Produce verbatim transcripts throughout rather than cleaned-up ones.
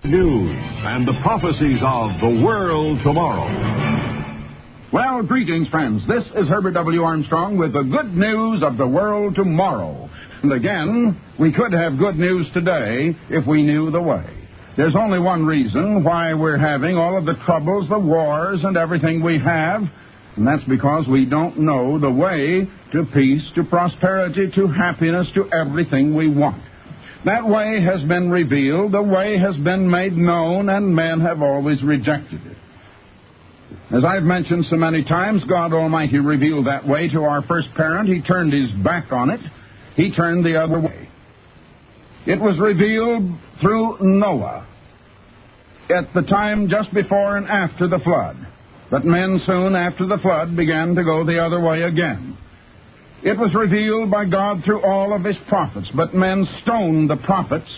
News and the prophecies of the world tomorrow. Well, greetings, friends. This is Herbert W. Armstrong with the good news of the world tomorrow. And again, we could have good news today if we knew the way. There's only one reason why we're having all of the troubles, the wars, and everything we have, and that's because we don't know the way to peace, to prosperity, to happiness, to everything we want. That way has been revealed, the way has been made known, and men have always rejected it. As I've mentioned so many times, God Almighty revealed that way to our first parent. He turned his back on it. He turned the other way. It was revealed through Noah at the time just before and after the flood. But men soon after the flood began to go the other way again. It was revealed by God through all of his prophets, but men stoned the prophets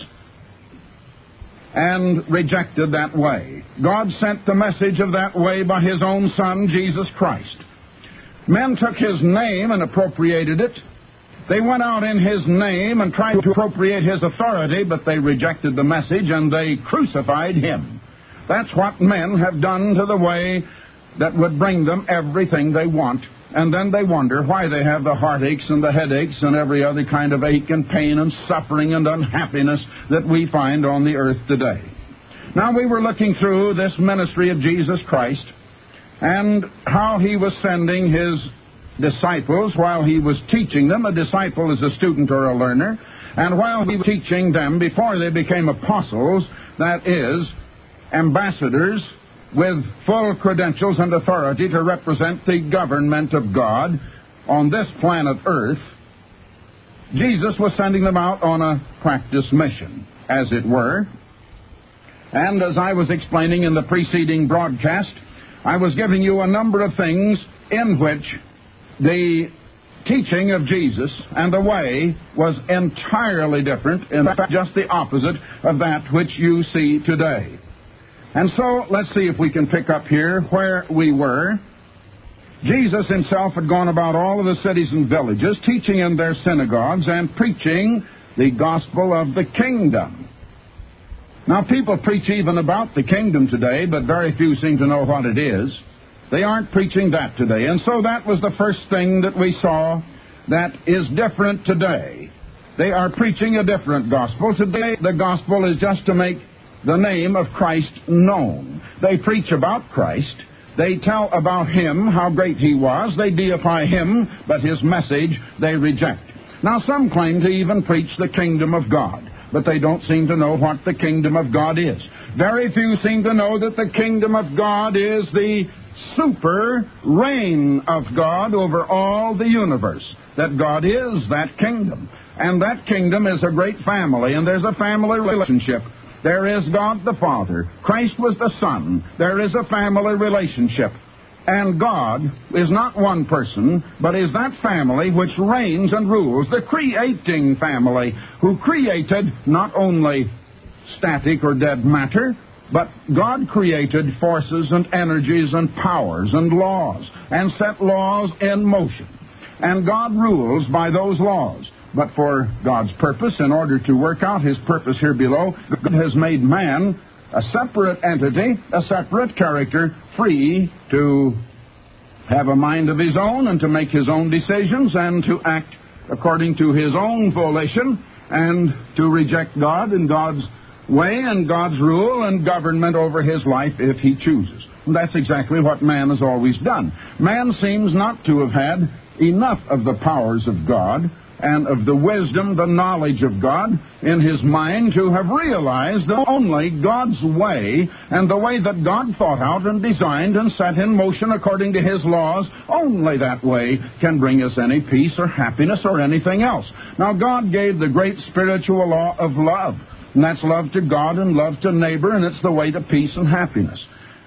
and rejected that way. God sent the message of that way by his own Son, Jesus Christ. Men took his name and appropriated it. They went out in his name and tried to appropriate his authority, but they rejected the message and they crucified him. That's what men have done to the way that would bring them everything they want. And then they wonder why they have the heartaches and the headaches and every other kind of ache and pain and suffering and unhappiness that we find on the earth today. Now, we were looking through this ministry of Jesus Christ and how he was sending his disciples while he was teaching them. A disciple is a student or a learner. And while he was teaching them before they became apostles, that is, ambassadors with full credentials and authority to represent the government of God on this planet Earth, Jesus was sending them out on a practice mission, as it were. And as I was explaining in the preceding broadcast, I was giving you a number of things in which the teaching of Jesus and the way was entirely different, in fact, just the opposite of that which you see today. And so, let's see if we can pick up here where we were. Jesus himself had gone about all of the cities and villages, teaching in their synagogues and preaching the gospel of the kingdom. Now, people preach even about the kingdom today, but very few seem to know what it is. They aren't preaching that today. And so that was the first thing that we saw that is different today. They are preaching a different gospel. Today, the gospel is just to make the name of Christ known. They preach about Christ. They tell about him, how great he was. They deify him, but his message they reject. Now, some claim to even preach the kingdom of God, but they don't seem to know what the kingdom of God is. Very few seem to know that the kingdom of God is the super reign of God over all the universe, that God is that kingdom. And that kingdom is a great family, and there's a family relationship. There is God the Father. Christ was the Son. There is a family relationship. And God is not one person, but is that family which reigns and rules, the creating family, who created not only static or dead matter, but God created forces and energies and powers and laws, and set laws in motion. And God rules by those laws. But for God's purpose, in order to work out his purpose here below, God has made man a separate entity, a separate character, free to have a mind of his own and to make his own decisions and to act according to his own volition and to reject God and God's way and God's rule and government over his life if he chooses. And that's exactly what man has always done. Man seems not to have had enough of the powers of God and of the wisdom, the knowledge of God in his mind to have realized that only God's way and the way that God thought out and designed and set in motion according to his laws, only that way can bring us any peace or happiness or anything else. Now, God gave the great spiritual law of love, and that's love to God and love to neighbor, and it's the way to peace and happiness.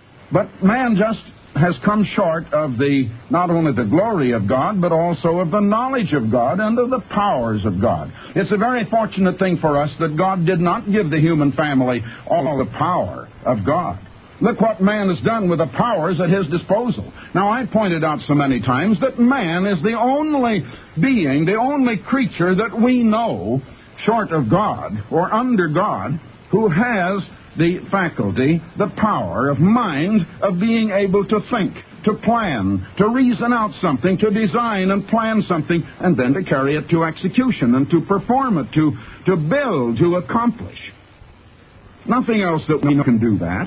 But man just has come short of the not only the glory of God, but also of the knowledge of God and of the powers of God. It's a very fortunate thing for us that God did not give the human family all the power of God. Look what man has done with the powers at his disposal. Now, I pointed out so many times that man is the only being, the only creature that we know, short of God or under God, who has the faculty, the power of mind of being able to think, to plan, to reason out something, to design and plan something, and then to carry it to execution and to perform it, to, to build, to accomplish. Nothing else that we know can do that.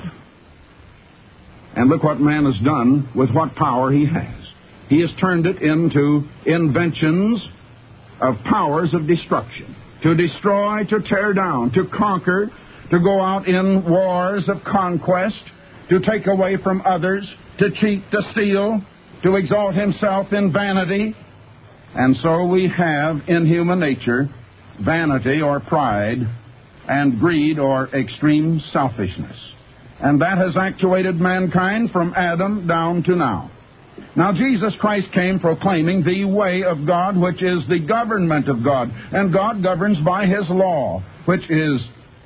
And look what man has done with what power he has. He has turned it into inventions of powers of destruction. To destroy, to tear down, to conquer, to go out in wars of conquest, to take away from others, to cheat, to steal, to exalt himself in vanity. And so we have in human nature vanity or pride and greed or extreme selfishness. And that has actuated mankind from Adam down to now. Now, Jesus Christ came proclaiming the way of God, which is the government of God. And God governs by His law, which is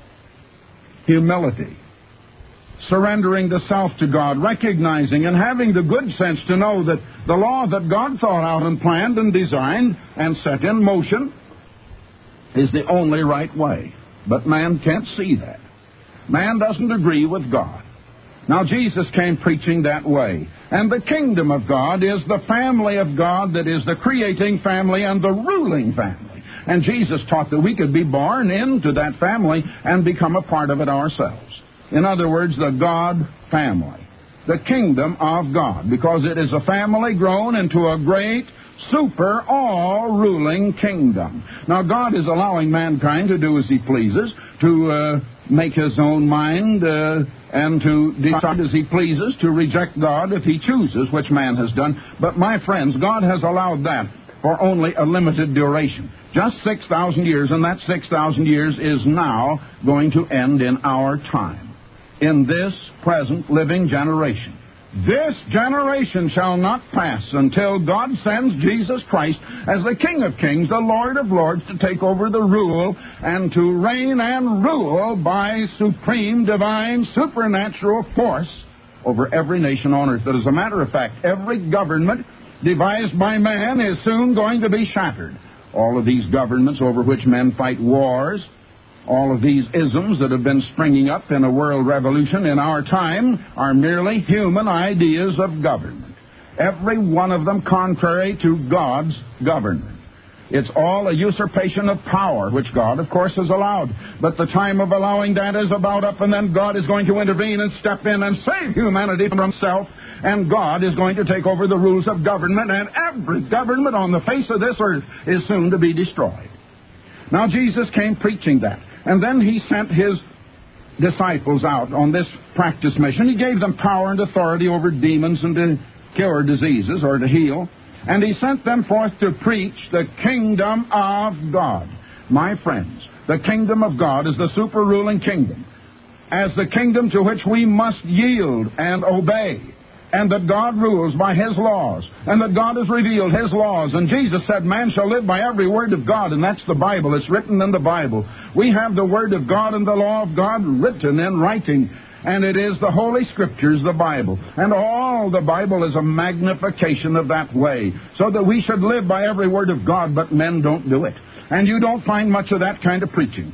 humility. Surrendering the self to God, recognizing and having the good sense to know that the law that God thought out and planned and designed and set in motion is the only right way. But man can't see that. Man doesn't agree with God. Now, Jesus came preaching that way. And the kingdom of God is the family of God that is the creating family and the ruling family. And Jesus taught that we could be born into that family and become a part of it ourselves. In other words, the God family, the kingdom of God, because it is a family grown into a great, super, all-ruling kingdom. Now, God is allowing mankind to do as He pleases, to uh, make his own mind uh, and to decide as he pleases, to reject God if he chooses, which man has done. But, my friends, God has allowed that for only a limited duration. Just six thousand years, and that six thousand years is now going to end in our time, in this present living generation. This generation shall not pass until God sends Jesus Christ as the King of Kings, the Lord of Lords, to take over the rule and to reign and rule by supreme, divine, supernatural force over every nation on earth. That, as a matter of fact, every government devised by man is soon going to be shattered. All of these governments over which men fight wars, all of these isms that have been springing up in a world revolution in our time are merely human ideas of government. Every one of them contrary to God's government. It's all a usurpation of power, which God, of course, has allowed. But the time of allowing that is about up, and then God is going to intervene and step in and save humanity from himself, and God is going to take over the rules of government, and every government on the face of this earth is soon to be destroyed. Now, Jesus came preaching that. And then he sent his disciples out on this practice mission. He gave them power and authority over demons and to cure diseases or to heal. And he sent them forth to preach the kingdom of God. My friends, the kingdom of God is the super-ruling kingdom, as the kingdom to which we must yield and obey. And that God rules by His laws, and that God has revealed His laws. And Jesus said, man shall live by every word of God, and that's the Bible. It's written in the Bible. We have the Word of God and the law of God written in writing, and it is the Holy Scriptures, the Bible. And all the Bible is a magnification of that way, so that we should live by every word of God, but men don't do it. And you don't find much of that kind of preaching.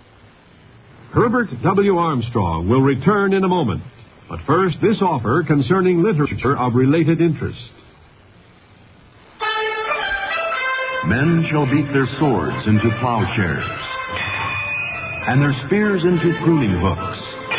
Herbert W. Armstrong will return in a moment. But first, this offer concerning literature of related interest. Men shall beat their swords into plowshares, and their spears into pruning hooks.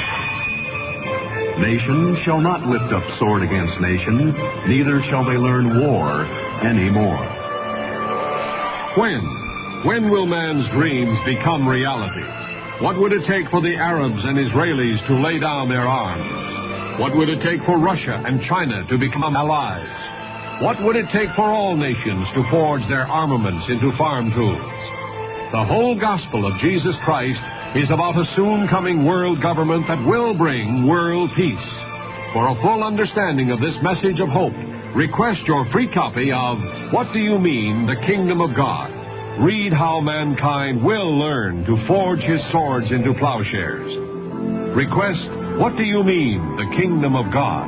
Nation shall not lift up sword against nation, neither shall they learn war any more. When? When will man's dreams become reality? What would it take for the Arabs and Israelis to lay down their arms? What would it take for Russia and China to become allies? What would it take for all nations to forge their armaments into farm tools? The whole gospel of Jesus Christ is about a soon-coming world government that will bring world peace. For a full understanding of this message of hope, request your free copy of What Do You Mean, the Kingdom of God? Read how mankind will learn to forge his swords into plowshares. Request What Do You Mean, the Kingdom of God?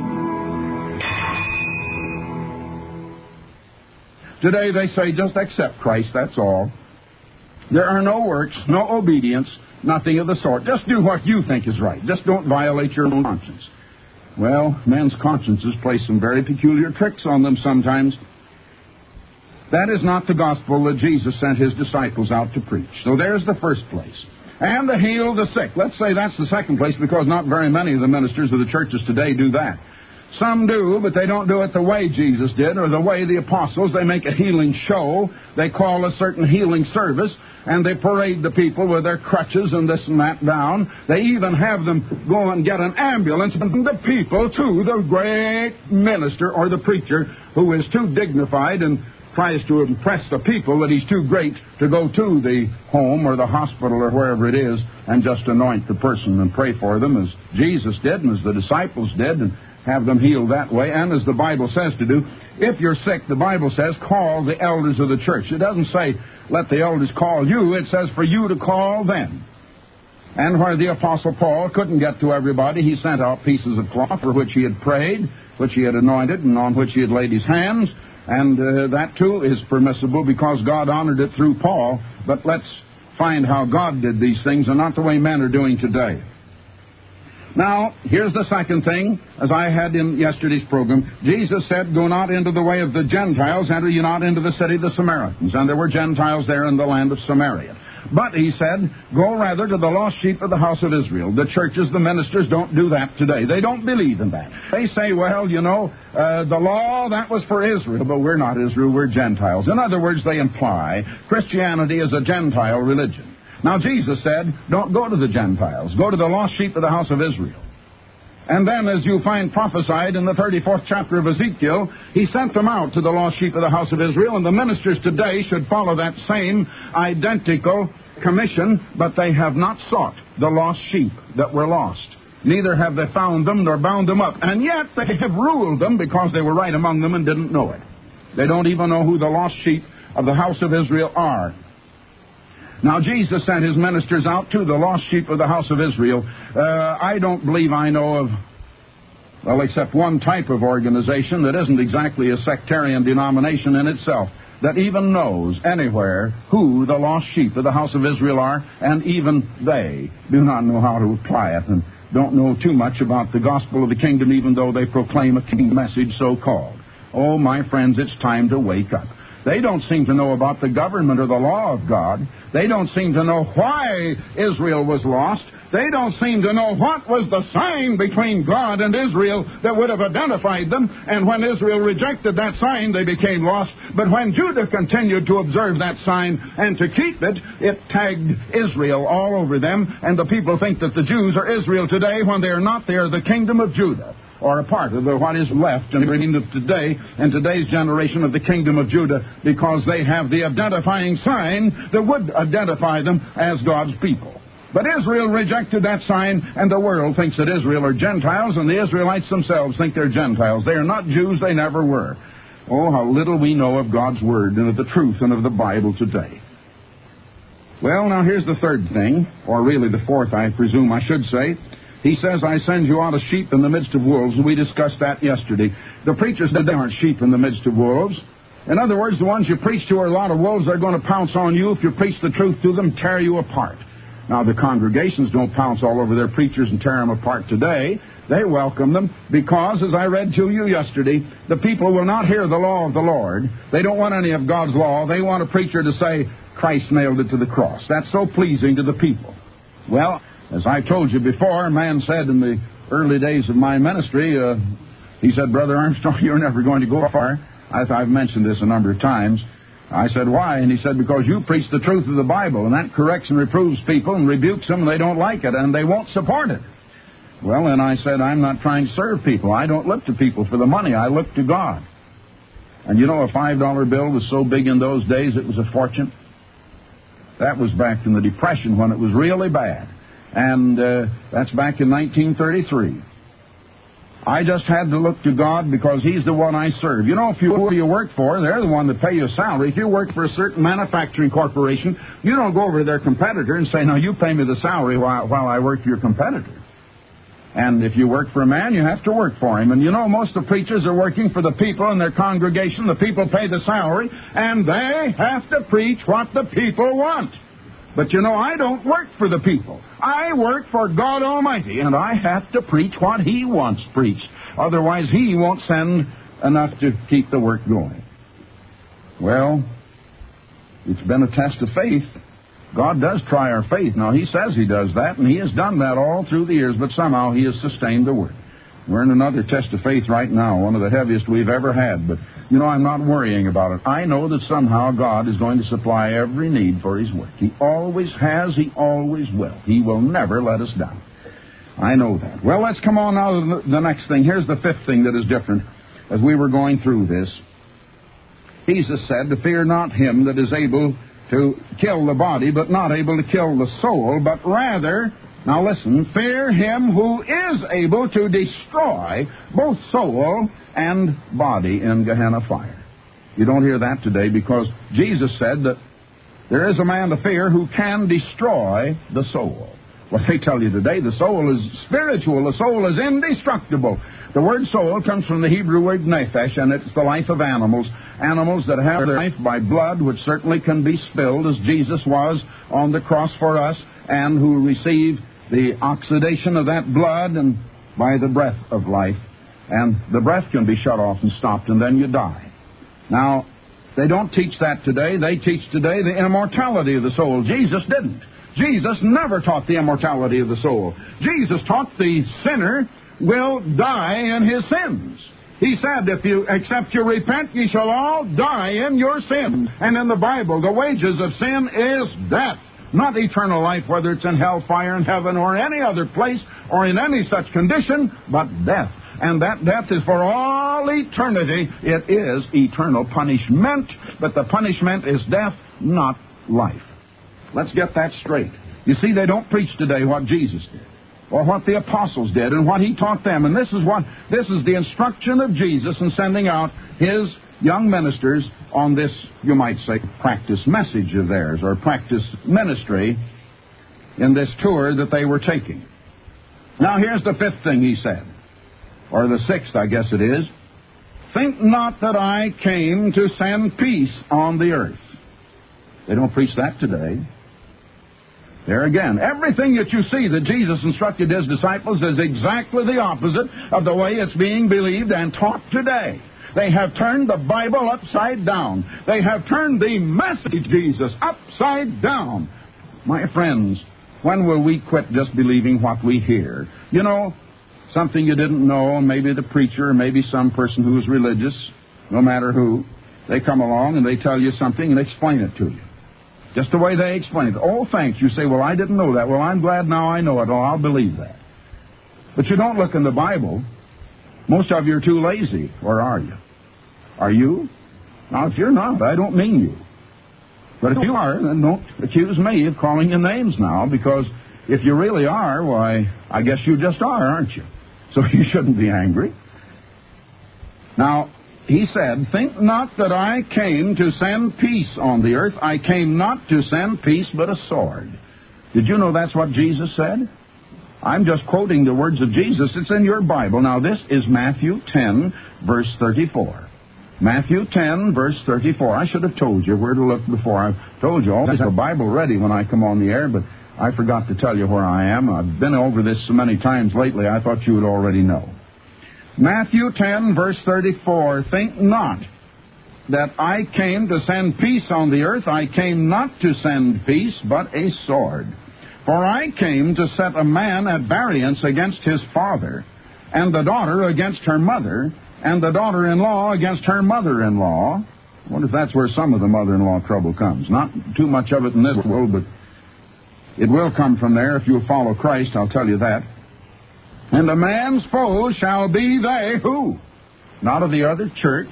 Today they say just accept Christ, that's all. There are no works, no obedience, Nothing of the sort. Just do what you think is right. Just don't violate your own conscience. Well, men's consciences play some very peculiar tricks on them sometimes. That is not the gospel that Jesus sent his disciples out to preach. So there's the first place. And to heal the sick. Let's say that's the second place, because not very many of the ministers of the churches today do that. Some do, but they don't do it the way Jesus did or the way the apostles. They make a healing show. They call a certain healing service, and they parade the people with their crutches and this and that down. They even have them go and get an ambulance and bring the people to the great minister or the preacher who is too dignified and tries to impress the people that he's too great to go to the home or the hospital or wherever it is and just anoint the person and pray for them as Jesus did and as the disciples did and have them healed that way, and as the Bible says to do. If you're sick, the Bible says, call the elders of the church. It doesn't say, let the elders call you. It says for you to call them. And where the Apostle Paul couldn't get to everybody, he sent out pieces of cloth for which he had prayed, which he had anointed, and on which he had laid his hands. And uh, that, too, is permissible because God honored it through Paul. But let's find how God did these things and not the way men are doing today. Now, here's the second thing, as I had in yesterday's program. Jesus said, go not into the way of the Gentiles, enter ye not into the city of the Samaritans. And there were Gentiles there in the land of Samaria. But, he said, go rather to the lost sheep of the house of Israel. The churches, the ministers don't do that today. They don't believe in that. They say, well, you know, uh, the law, that was for Israel, but we're not Israel, we're Gentiles. In other words, they imply Christianity is a Gentile religion. Now, Jesus said, don't go to the Gentiles. Go to the lost sheep of the house of Israel. And then, as you find prophesied in the thirty-fourth chapter of Ezekiel, he sent them out to the lost sheep of the house of Israel, and the ministers today should follow that same identical commission, but they have not sought the lost sheep that were lost. Neither have they found them nor bound them up. And yet they have ruled them because they were right among them and didn't know it. They don't even know who the lost sheep of the house of Israel are. Now, Jesus sent his ministers out to the lost sheep of the house of Israel. Uh, I don't believe I know of, well, except one type of organization that isn't exactly a sectarian denomination in itself, that even knows anywhere who the lost sheep of the house of Israel are, and even they do not know how to apply it and don't know too much about the gospel of the kingdom, even though they proclaim a kingdom message so-called. Oh, my friends, it's time to wake up. They don't seem to know about the government or the law of God. They don't seem to know why Israel was lost. They don't seem to know what was the sign between God and Israel that would have identified them. And when Israel rejected that sign, they became lost. But when Judah continued to observe that sign and to keep it, it tagged Israel all over them. And the people think that the Jews are Israel today when they are not. They are the kingdom of Judah, or a part of the, what is left and remained of today, in today's generation of the kingdom of Judah, because they have the identifying sign that would identify them as God's people. But Israel rejected that sign, and the world thinks that Israel are Gentiles, and the Israelites themselves think they're Gentiles. They are not Jews, they never were. Oh, how little we know of God's Word and of the truth and of the Bible today. Well, now here's the third thing, or really the fourth, I presume I should say. He says, I send you out as sheep in the midst of wolves, and we discussed that yesterday. The preachers said they aren't sheep in the midst of wolves. In other words, the ones you preach to are a lot of wolves. They're going to pounce on you if you preach the truth to them, tear you apart. Now, the congregations don't pounce all over their preachers and tear them apart today. They welcome them because, as I read to you yesterday, the people will not hear the law of the Lord. They don't want any of God's law. They want a preacher to say, Christ nailed it to the cross. That's so pleasing to the people. Well, as I told you before, a man said in the early days of my ministry, uh, he said, Brother Armstrong, you're never going to go far. I, I've mentioned this a number of times. I said, why? And he said, because you preach the truth of the Bible, and that corrects and reproves people and rebukes them, and they don't like it, and they won't support it. Well, then I said, I'm not trying to serve people. I don't look to people for the money. I look to God. And you know, a five dollar bill was so big in those days, it was a fortune. That was back in the Depression when it was really bad. And uh, that's back in nineteen thirty-three. I just had to look to God because He's the one I serve. You know, if you who you work for, they're the one that pay you a salary. If you work for a certain manufacturing corporation, you don't go over to their competitor and say, no, you pay me the salary while, while I work for your competitor. And if you work for a man, you have to work for him. And you know, most of the preachers are working for the people in their congregation. The people pay the salary, and they have to preach what the people want. But you know, I don't work for the people. I work for God Almighty, and I have to preach what He wants preached. Otherwise, He won't send enough to keep the work going. Well, it's been a test of faith. God does try our faith. Now, He says He does that, and He has done that all through the years, but somehow He has sustained the work. We're in another test of faith right now, one of the heaviest we've ever had. But, you know, I'm not worrying about it. I know that somehow God is going to supply every need for His work. He always has. He always will. He will never let us down. I know that. Well, let's come on now to the next thing. Here's the fifth thing that is different as we were going through this. Jesus said to fear not him that is able to kill the body, but not able to kill the soul, but rather... Now listen, fear him who is able to destroy both soul and body in Gehenna fire. You don't hear that today because Jesus said that there is a man to fear who can destroy the soul. Well, they tell you today the soul is spiritual, the soul is indestructible. The word soul comes from the Hebrew word nephesh, and it's the life of animals. Animals that have their life by blood, which certainly can be spilled, as Jesus was on the cross for us, and who receive the oxidation of that blood and by the breath of life. And the breath can be shut off and stopped, and then you die. Now, they don't teach that today. They teach today the immortality of the soul. Jesus didn't. Jesus never taught the immortality of the soul. Jesus taught the sinner will die in his sins. He said, if you except you repent, ye shall all die in your sin. And in the Bible, the wages of sin is death. Not eternal life, whether it's in hell, fire, in heaven, or any other place, or in any such condition, but death. And that death is for all eternity. It is eternal punishment, but the punishment is death, not life. Let's get that straight. You see, they don't preach today what Jesus did, or what the apostles did, and what He taught them. And this is what this is the instruction of Jesus in sending out His young ministers on this, you might say, practice message of theirs, or practice ministry in this tour that they were taking. Now, here's the fifth thing He said, or the sixth, I guess it is. Think not that I came to send peace on the earth. They don't preach that today. There again, everything that you see that Jesus instructed His disciples is exactly the opposite of the way it's being believed and taught today. They have turned the Bible upside down. They have turned the message of Jesus upside down. My friends, when will we quit just believing what we hear? You know, something you didn't know, maybe the preacher, or maybe some person who is religious, no matter who, they come along and they tell you something and explain it to you. Just the way they explain it. Oh, thanks. You say, well, I didn't know that. Well, I'm glad now I know it. Oh, I'll believe that. But you don't look in the Bible. Most of you are too lazy. Or are you? Are you? Now, if you're not, I don't mean you. But if you are, then don't accuse me of calling you names now, because if you really are, why, I guess you just are, aren't you? So you shouldn't be angry. Now, He said, think not that I came to send peace on the earth. I came not to send peace, but a sword. Did you know that's what Jesus said? I'm just quoting the words of Jesus. It's in your Bible. Now, this is Matthew ten, verse thirty-four. Matthew ten, verse thirty-four. I should have told you where to look before. I've told you all. I have a Bible ready when I come on the air, but I forgot to tell you where I am. I've been over this so many times lately, I thought you would already know. Matthew ten, verse thirty-four, think not that I came to send peace on the earth. I came not to send peace, but a sword. For I came to set a man at variance against his father, and the daughter against her mother, and the daughter-in-law against her mother-in-law. I wonder if that's where some of the mother-in-law trouble comes. Not too much of it in this world, but it will come from there if you'll follow Christ, I'll tell you that. And a man's foes shall be they who? Not of the other church,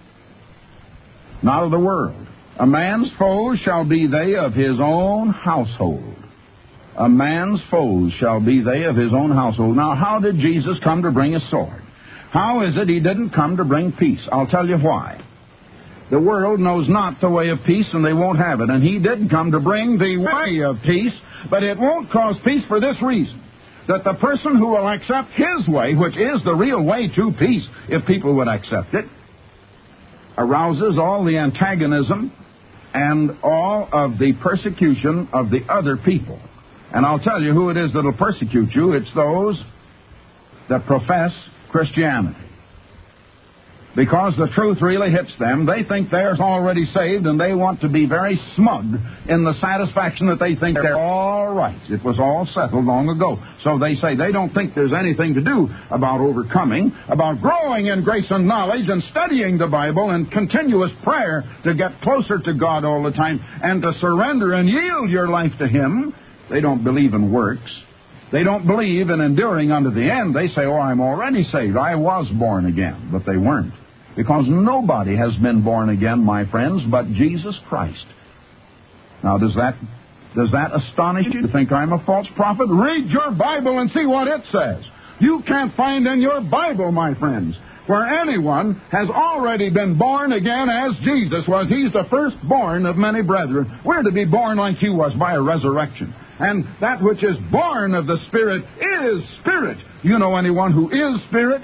not of the world. A man's foes shall be they of his own household. A man's foes shall be they of his own household. Now, how did Jesus come to bring a sword? How is it He didn't come to bring peace? I'll tell you why. The world knows not the way of peace, and they won't have it. And He did come to bring the way of peace, but it won't cause peace for this reason, that the person who will accept His way, which is the real way to peace, if people would accept it, arouses all the antagonism and all of the persecution of the other people. And I'll tell you who it is that will persecute you. It's those that profess Christianity. Because the truth really hits them. They think they're already saved, and they want to be very smug in the satisfaction that they think they're all right. It was all settled long ago. So they say they don't think there's anything to do about overcoming, about growing in grace and knowledge and studying the Bible and continuous prayer to get closer to God all the time and to surrender and yield your life to Him. They don't believe in works. They don't believe in enduring unto the end. They say, oh, I'm already saved. I was born again. But they weren't. Because nobody has been born again, my friends, but Jesus Christ. Now, does that does that astonish you to think I'm a false prophet? Read your Bible and see what it says. You can't find in your Bible, my friends, where anyone has already been born again as Jesus was. He's the firstborn of many brethren. We're to be born like He was by a resurrection. And that which is born of the Spirit is Spirit. You know anyone who is Spirit?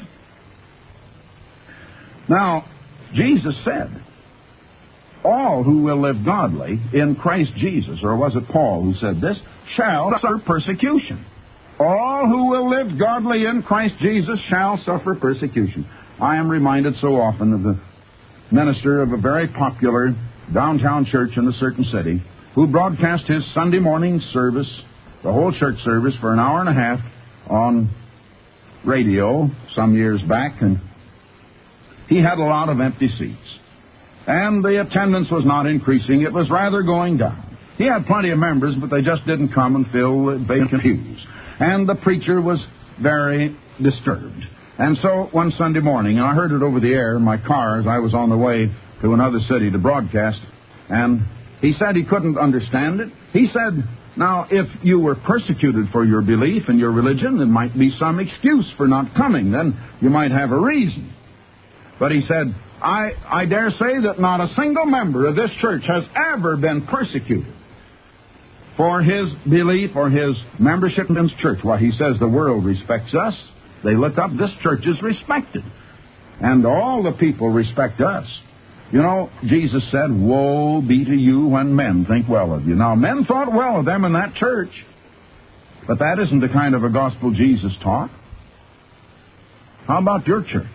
Now, Jesus said, all who will live godly in Christ Jesus, or was it Paul who said this, shall suffer persecution. All who will live godly in Christ Jesus shall suffer persecution. I am reminded so often of the minister of a very popular downtown church in a certain city who broadcast his Sunday morning service, the whole church service, for an hour and a half on radio some years back, and he had a lot of empty seats. And the attendance was not increasing. It was rather going down. He had plenty of members, but they just didn't come and fill the vacant pews. And the preacher was very disturbed. And so one Sunday morning, and I heard it over the air in my car as I was on the way to another city to broadcast, and he said he couldn't understand it. He said, now, if you were persecuted for your belief and your religion, there might be some excuse for not coming. Then you might have a reason. But he said, I, I dare say that not a single member of this church has ever been persecuted for his belief or his membership in this church. Well, he says the world respects us. They look up. This church is respected. And all the people respect us. You know, Jesus said, woe be to you when men think well of you. Now, men thought well of them in that church. But that isn't the kind of a gospel Jesus taught. How about your church?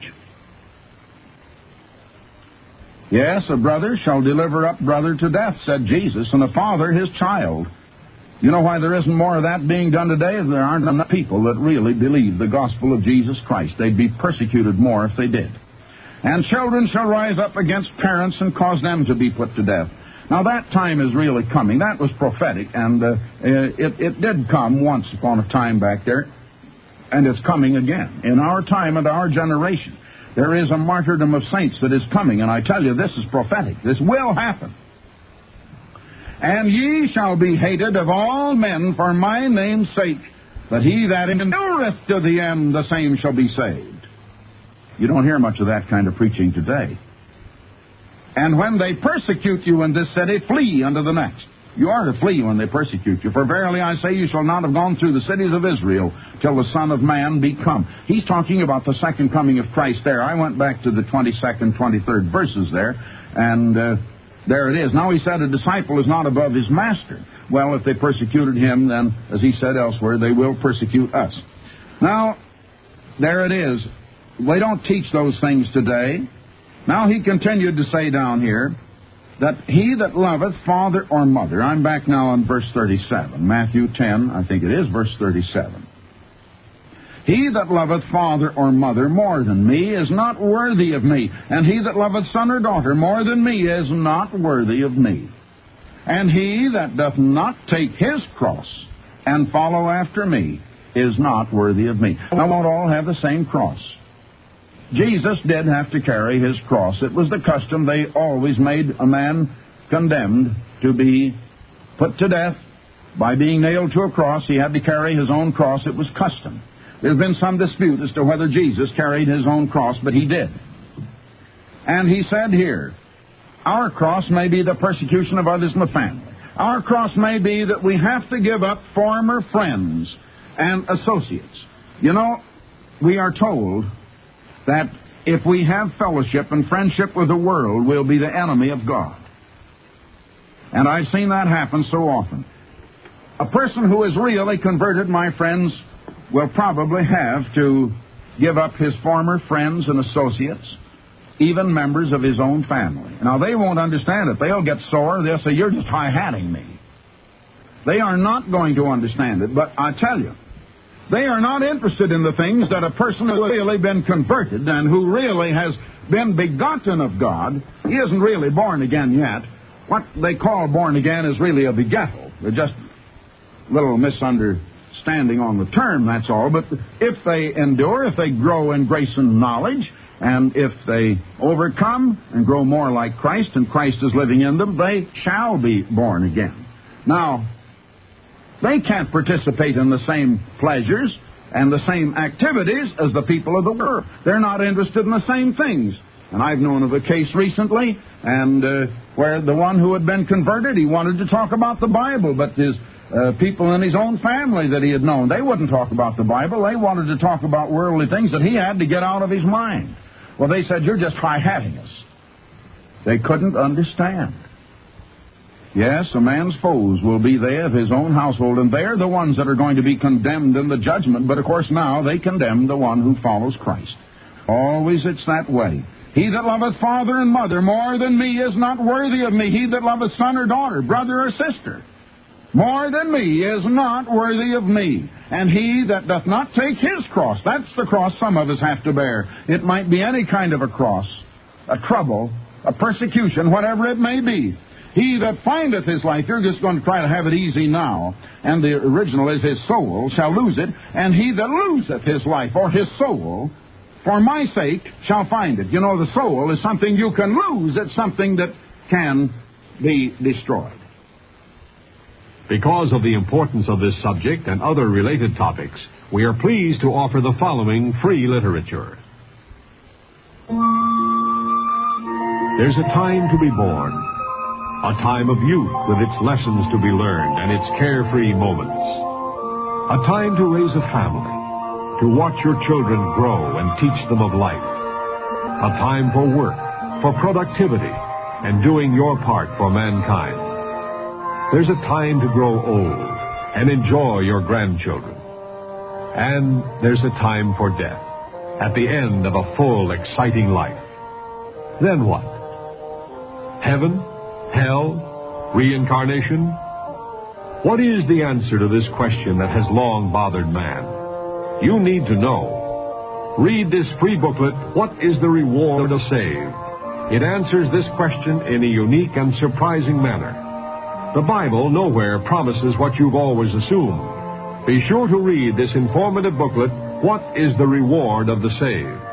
Yes, a brother shall deliver up brother to death, said Jesus, and a father his child. You know why there isn't more of that being done today? There aren't enough people that really believe the gospel of Jesus Christ. They'd be persecuted more if they did. And children shall rise up against parents and cause them to be put to death. Now that time is really coming. That was prophetic, and uh, it, it did come once upon a time back there, and it's coming again. In our time and our generation, there is a martyrdom of saints that is coming, and I tell you, this is prophetic. This will happen. And ye shall be hated of all men for my name's sake, but he that endureth to the end, the same shall be saved. You don't hear much of that kind of preaching today. And when they persecute you in this city, flee unto the next. You are to flee when they persecute you. For verily I say, you shall not have gone through the cities of Israel till the Son of Man be come. He's talking about the second coming of Christ there. I went back to the twenty-second, twenty-third verses there, and uh, there it is. Now he said, a disciple is not above his master. Well, if they persecuted him, then, as he said elsewhere, they will persecute us. Now, there it is. They don't teach those things today. Now he continued to say down here, that he that loveth father or mother, I'm back now on verse thirty-seven, Matthew ten, I think it is, verse thirty-seven. He that loveth father or mother more than me is not worthy of me, and he that loveth son or daughter more than me is not worthy of me. And he that doth not take his cross and follow after me is not worthy of me. Now, won't all have the same cross. Jesus did have to carry his cross. It was the custom. They always made a man condemned to be put to death by being nailed to a cross. He had to carry his own cross. It was custom. There's been some dispute as to whether Jesus carried his own cross, but he did. And he said here, our cross may be the persecution of others in the family. Our cross may be that we have to give up former friends and associates. You know, we are told that if we have fellowship and friendship with the world, we'll be the enemy of God. And I've seen that happen so often. A person who is really converted, my friends, will probably have to give up his former friends and associates, even members of his own family. Now, they won't understand it. They'll get sore. They'll say, you're just high-hatting me. They are not going to understand it, but I tell you, they are not interested in the things that a person who has really been converted and who really has been begotten of God, he isn't really born again yet. What they call born again is really a begettal. They're just a little misunderstanding on the term, that's all. But if they endure, if they grow in grace and knowledge, and if they overcome and grow more like Christ, and Christ is living in them, they shall be born again. Now, they can't participate in the same pleasures and the same activities as the people of the world. They're not interested in the same things. And I've known of a case recently, and uh, where the one who had been converted, he wanted to talk about the Bible, but his uh, people in his own family that he had known, they wouldn't talk about the Bible. They wanted to talk about worldly things that he had to get out of his mind. Well, they said, you're just high-hatting us. They couldn't understand. Yes, a man's foes will be they of his own household, and they're the ones that are going to be condemned in the judgment. But, of course, now they condemn the one who follows Christ. Always it's that way. He that loveth father and mother more than me is not worthy of me. He that loveth son or daughter, brother or sister, more than me is not worthy of me. And he that doth not take his cross, that's the cross some of us have to bear. It might be any kind of a cross, a trouble, a persecution, whatever it may be. He that findeth his life, you're just going to try to have it easy now, and the original is his soul, shall lose it, and he that loseth his life, or his soul, for my sake, shall find it. You know, the soul is something you can lose. It's something that can be destroyed. Because of the importance of this subject and other related topics, we are pleased to offer the following free literature. There's a time to be born, a time of youth with its lessons to be learned and its carefree moments, a time to raise a family, to watch your children grow and teach them of life, a time for work, for productivity, and doing your part for mankind. There's a time to grow old and enjoy your grandchildren. And there's a time for death, at the end of a full, exciting life. Then what? Heaven? Hell? Reincarnation? What is the answer to this question that has long bothered man? You need to know. Read this free booklet, What is the Reward of Saved? It answers this question in a unique and surprising manner. The Bible nowhere promises what you've always assumed. Be sure to read this informative booklet, What is the Reward of the Saved?